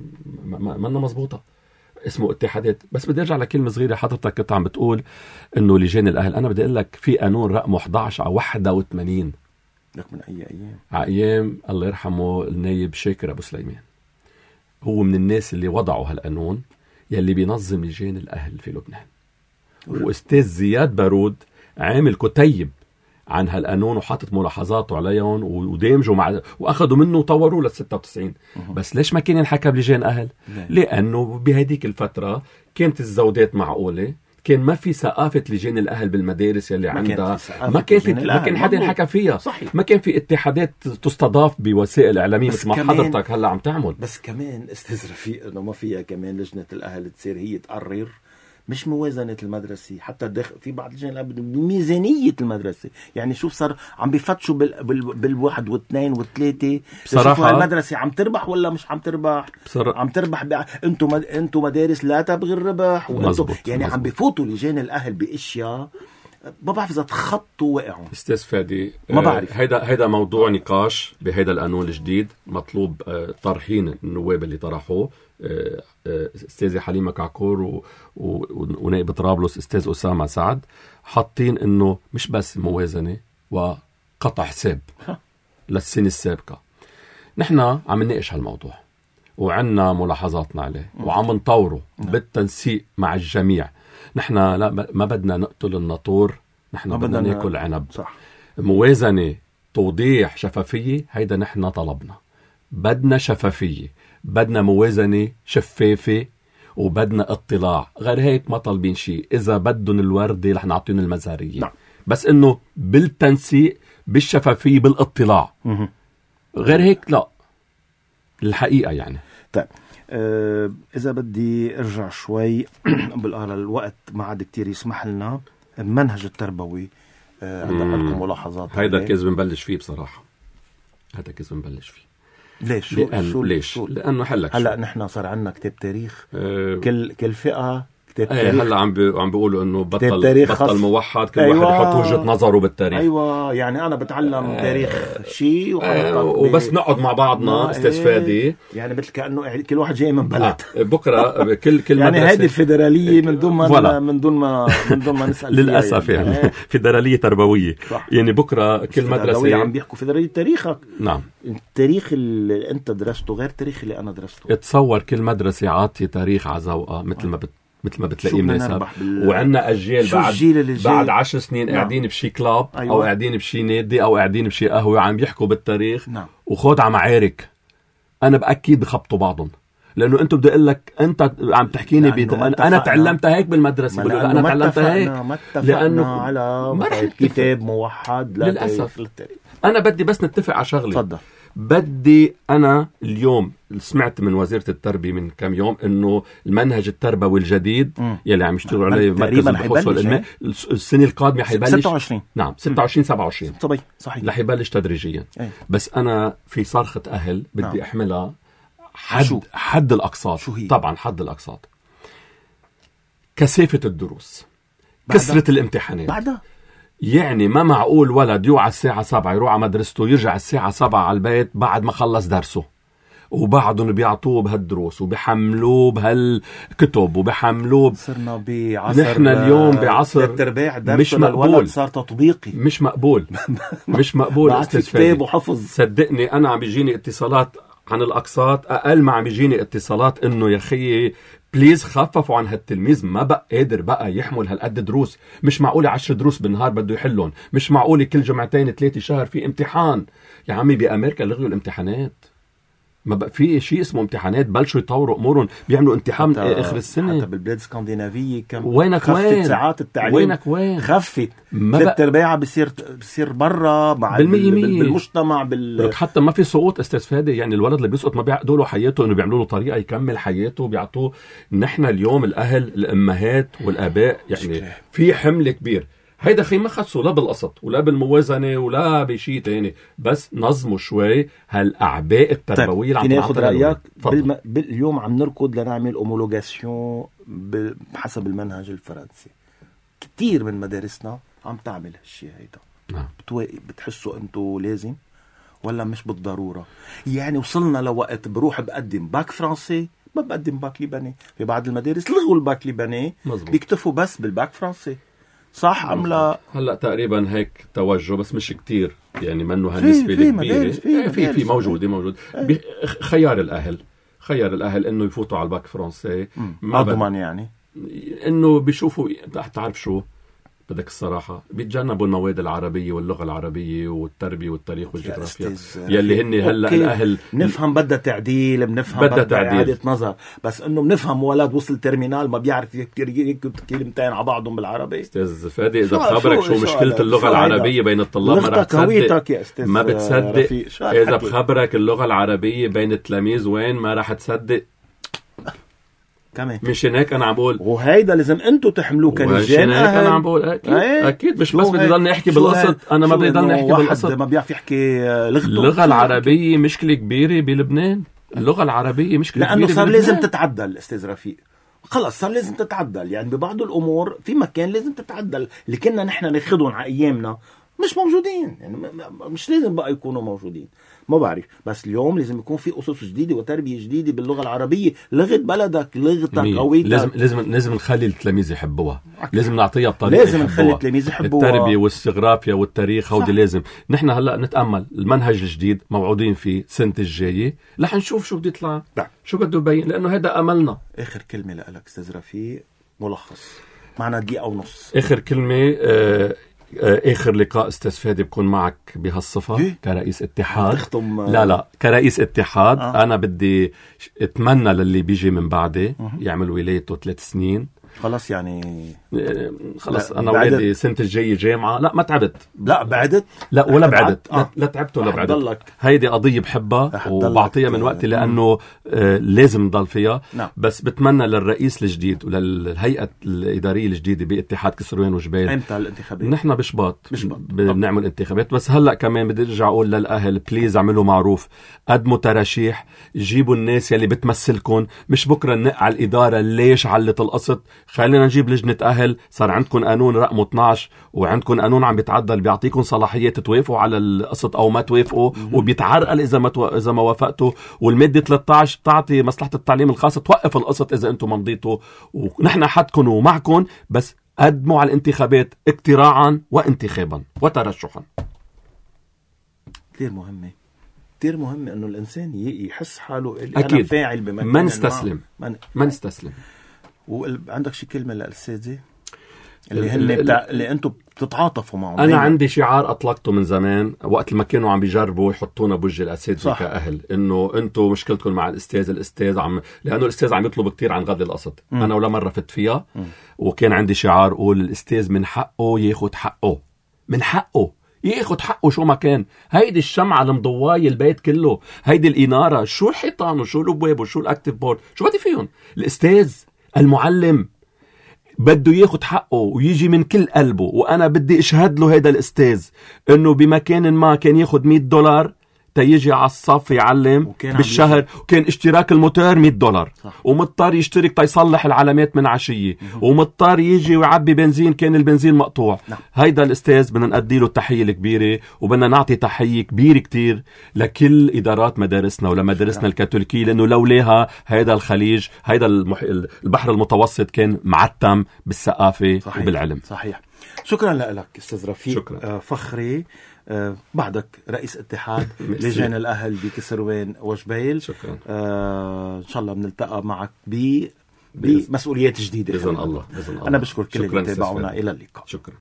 ما ما مزبوطة. اسمه اتحادات. بس بدي ارجع لكلمه صغيره حضرتك كنت عم بتقول انه لجان الاهل. انا بدي اقول لك في قانون رقمه احد عشر على واحد وثمانين. لك من اي ايام؟ على ايام الله يرحمه النايب شاكر ابو سليمان. هو من الناس اللي وضعوا هالقانون يلي بينظم لجان الاهل في لبنان. واستاذ زياد بارود عامل كتيب عن هالقانون وحاطط ملاحظاته عليهم ودامجوا مع واخذوا منه وطوروا لل ستة وتسعين. بس ليش ما كان ينحكى بلجان اهل؟ لانه بهديك الفتره كانت الزودات معقوله، كان ما في ثقافه لجان الاهل بالمدارس يلي عندها، ما كان في ما كان حدا ينحكى فيها. صحيح. ما كان في اتحادات تستضاف بوسائل اعلاميه مثل ما حضرتك هلا عم تعمل. بس كمان استاذ رفيق انه ما فيها كمان لجنه الاهل تصير هي تقرر مش موازنة المدرسة، حتى داخل في بعض اللجان بميزانية المدرسة. يعني شوف صار عم بيفتشوا بال... بال... بالواحد واثنين والثلاثة بصراحة المدرسة عم تربح ولا مش عم تربح. بصراحة. عم تربح ب... انتم مد... انتم مدارس لا تبغي الربح وانتم يعني مزبوط. عم بفوتوا لجان الأهل بأشياء ما بعرف إذا تخطوا وقعوا. استاذ فادي ما بعرف. هيدا هيدا موضوع نقاش بهيدا القانون الجديد. مطلوب طرحين النواب اللي طرحوه استاذة حليمة كعكور و... و... ونائب طرابلس استاذ أسامة سعد، حاطين انه مش بس موازنة وقطع حساب للسنة السابقة. نحن عم نناقش هالموضوع وعنا ملاحظاتنا عليه وعم نطوره بالتنسيق مع الجميع. نحن لا ما بدنا نقتل الناطور، نحن بدنا ناكل عنب. صح. موازنة، توضيح، شفافية، هيدا نحن طلبنا. بدنا شفافية، بدنا موازنة شفافة، وبدنا اطلاع. غير هيك ما طالبين شيء. إذا بدهم الوردة رح نعطيهم المزارية. نعم. بس إنه بالتنسيق، بالشفافية، بالاطلاع. مه. غير هيك لا. الحقيقة يعني. طيب أه إذا بدي أرجع شوي بالآن الوقت ما عاد كتير يسمح لنا. المنهج التربوي أه عندكم ملاحظات؟ هيدا كيس بنبلش فيه بصراحة. هيدا كيس بنبلش فيه. ليش؟ لأن شو ليش؟ شو لأنه حلك هلا نحن صار عندنا كتاب تاريخ. أه كل كل فئة كتاب ايه تاريخ. هلا عم بي... عم بيقولوا انه بطل بطل خص... موحد، كل أيوة. واحد يحط وجهة نظره بالتاريخ. ايوه يعني انا بتعلم أه... تاريخ شيء أه... وبس نقعد مع بعضنا استاذ ايه... فادي. يعني مثل كانه كل واحد جاي من بلد. آه. بكره كل كل يعني هذه الفيدراليه من دون ما من دون ما من دون ما نسال للاسف يعني, يعني. فيدراليه تربويه. صح. يعني بكره كل مدرسه عم بيحكوا فيدراليه تاريخك. نعم. التاريخ اللي انت درسته غير تاريخ اللي انا درسته. اتصور كل مدرسه عاطيه تاريخ على ذوقها مثل ما بت مثل ما بتلاقيه مناسب. بال... وعندنا اجيال بعد بعد عشر سنين. نعم. قاعدين بشي كلاب. أيوة. او قاعدين بشي نادي او قاعدين بشي قهوه عم بيحكوا بالتاريخ. نعم. وخود على معارك. انا باكيد بخبطوا بعضهم، لانه انتم بدي اقول لك انت عم تحكيني بيت... انا تعلمتها هيك بالمدرسه. انا تعلمتها هيك ما لانه على كتاب موحد. لا للاسف انا بدي بس نتفق على شغله. تفضل. بدي أنا اليوم سمعت من وزيرة التربية من كم يوم إنه المنهج التربوي الجديد م. يلي عم يشتغلوا عليه مركز البحوث والعلم السنة القادمة حيبلش ستة وعشرين. نعم ستة وعشرين سبعة وعشرين. طبيعي صحيح. رح يبلش تدريجيا. أي. بس أنا في صرخة أهل بدي نعم. أحملها حد شو؟ حد الأقساط. شو هي؟ طبعا حد الأقساط. كثافة الدروس، كثرة الامتحانات بعدها. يعني ما معقول ولد يوعى الساعة سبعة يروح على مدرسته يرجع الساعة سبعة على البيت بعد ما خلص درسه. وبعضهم بيعطوه بهالدروس وبحملوه بهالكتب وبحملوه ب... صرنا بعصر نحن اليوم بعصر مش مقبول، صار تطبيقي مش مقبول مش مقبول استاذ كتاب وحفظ. صدقني انا عم بيجيني اتصالات عن الاقساط، اقل ما عم بيجيني اتصالات انه يا خيي بليز خففوا عن هالتلميذ، ما بقى قادر بقى يحمل هالقد دروس، مش معقولة عشر دروس بالنهار بده يحلهم، مش معقولة كل جمعتين ثلاثة شهر في امتحان. يا عمي بأمريكا لغوا الامتحانات، ما بقى في شيء اسمه امتحانات، بلشوا يطوروا امورهم بيعملوا امتحان اخر السنه. حتى بالبلاد الاسكندنافيه كم وينك خفت وين؟ ساعات التعليم وينك وين؟ خفت ثلاث ارباعها بصير بصير برا مع بالمجتمع بال... حتى ما في سقوط استاذ فادي، يعني الولد اللي بيسقط ما بيعقدوا له حياته، انه بيعملوا له طريقه يكمل حياته بيعطوه. نحن اليوم الاهل الامهات والاباء يعني في حمل كبير، هيدا خي ما خصوا لا بالقسط ولا بالموازنه ولا بشيء تاني، بس نظموا شوي هالاعباء التربويه اللي عم ناخذ رايك. بالم... اليوم عم نركض لنعمل اومولوجاسيون بحسب المنهج الفرنسي، كتير من مدارسنا عم تعمل هالشيء هيدا. نعم. بتو... بتحسوا انتو لازم ولا مش بالضروره؟ يعني وصلنا لوقت بروح بقدم باك فرنسي ما بقدم باك لبناني، في بعض المدارس لغوا الباك لبناني بيكتفوا بس بالباك فرنسي. صح أم لا؟ هلا تقريبا هيك توجه بس مش كتير، يعني منه هالنسبة الكبيرة. في في في موجود موجود خيار الأهل، خيار الأهل إنه يفوتوا على الباك فرنسي. ما ضمن يعني إنه بيشوفوا تعرف شو بدك الصراحة، بيتجنبوا المواد العربية واللغة العربية والتربية والتاريخ والجغرافيا يلي هن هلا الأهل. نفهم بدها تعديل، بنفهم بدها تعديل نظر، بس إنه بنفهم ولد وصل ترمينال ما بيعرف يكتب كلمتين على بعضهم بالعربي. أستاذ فادي إذا بخبرك شو, شو مشكلة اللغة العربية بين الطلاب ما رح تصدق، ما بتصدق إذا بخبرك اللغة العربية بين التلاميذ وين ما رح تصدق كمان. مشان هيك انا عم بقول وهيدا لازم انتم تحملوه كرجال. مشان هيك انا عم بقول اكيد ايه؟ اكيد مش بس بدي ضلني احكي بالقسط، انا ما بدي ضلني احكي بالقسط. ما بيعرف يحكي لغته. اللغه العربيه مشكله كبيره بلبنان، اللغه العربيه مشكله لانه كبيره صار بلبنان. لازم تتعدل استاذ رفيق، خلص صار لازم تتعدل. يعني ببعض الامور في مكان لازم تتعدل، اللي كنا نحن ناخذهم على ايامنا مش موجودين، يعني مش لازم بقى يكونوا موجودين. ما بعرف، بس اليوم لازم يكون في أسس جديدة وتربية جديدة باللغة العربية، لغة بلدك، لغتك، هويتك. لازم لازم لازم نخلي التلاميذ يحبوها، لازم نعطيها بطريقة لازم نخلي التلاميذ يحبوها. التربية والجغرافيا والتاريخ هودي لازم. نحن هلا نتأمل المنهج الجديد موعودين فيه سنة الجاية، رح نشوف شو بده يطلع، شو بده يبين، لأنه هذا أملنا. آخر كلمة لك أستاذ رفيق، ملخص معنا دقيقة ونص. آخر كلمة آه آخر لقاء أستاذ فادي بكون معك بهالصفة إيه؟ كرئيس اتحاد. لا لا كرئيس اتحاد. آه. أنا بدي أتمنى للي بيجي من بعدي أه. يعمل ولايته ثلاث سنين خلص. يعني خلص أنا ولادي سنة الجاية جامعة. لا ما تعبت. لا بعدت. لا ولا بعدت. آه. لا تعبت ولا بعدت. هيدي قضية بحبها وبعطيها من وقتي لأنه آه لازم نضل فيها. نعم. بس بتمنى للرئيس الجديد وللهيئة الإدارية الجديدة باتحاد كسروان وجبال. امتى الانتخابات؟ نحن بشباط بنعمل انتخابات. بس هلأ كمان بدي ارجع اقول للأهل بليز اعملوا معروف، قدموا تراشيح، جيبوا الناس يلي بتمثلكم، مش بكرة نق على الإدارة ليش علت القسط. خلينا نجيب لجنة أهل، صار عندكم قانون رقم اثناشر وعندكم قانون عم بيتعدل بيعطيكم صلاحيات توافقوا على القسط أو ما توافقوا، وبيتعرقل إذا ما تو... إذا ما وافقتوا. والمادة ثلاثة عشر بتعطي مصلحة التعليم الخاص توقف القسط إذا أنتم ما مضيتوا، ونحن حدكم ومعكم، بس قدموا على الانتخابات اقتراعا وانتخابا وترشحا. كثير مهمة، كثير مهمة إنه الإنسان يحس حاله أكيد. أنا فاعل بمكان ما نستسلم ما, ما نستسلم. وعندك شي كلمة للأساتذة اللي هن بتاع... اللي أنتم بتتعاطفوا معهم؟ أنا دايما. عندي شعار أطلقته من زمان وقت ما كانوا عم بيجربوا يحطونا بوجه الأساتذة كأهل، إنه أنتم مشكلتكم مع الأستاذ الأستاذ عم لأنه الأستاذ عم يطلب كتير عن غد القسط. أنا ولا مرة فت فيها. م. وكان عندي شعار قول الأستاذ من حقه ياخد حقه، من حقه ياخد حقه شو ما كان. هيدي الشمعة المضواية البيت كله، هيدي الإنارة، شو الحيطان وشو الابواب وشو الاكتيف بورد، شو بدي فيهم؟ الأستاذ المعلم بده ياخد حقه ويجي من كل قلبه. وأنا بدي أشهد له هيدا الأستاذ إنه بمكان ما كان ياخد مية دولار تيجي على الصف يعلم بالشهر، وكان اشتراك الموتور مية دولار، صح. ومضطر يشترك تيصلح العلامات من عشية، ومضطر يجي ويعبي بنزين كان البنزين مقطوع. نعم. هيدا الأستاذ بدنا نقدي له التحية الكبيرة، وبدنا نعطي تحية كبيرة كتير لكل إدارات مدارسنا ولمدارسنا الكاثوليكية، لأنه لولاها هيدا الخليج، هيدا المح... البحر المتوسط كان معتم بالثقافة وبالعلم. صحيح. شكرا لك أستاذ رفيق. شكرا. فخري، آه بعدك رئيس اتحاد لجان الأهل بكسروان وجبيل. شكرا. آه إن شاء الله بنلتقى معك ب بمسؤوليات جديدة بإذن الله. بإذن الله. أنا بشكر كل اللي تابعونا. إلى اللقاء. شكرا.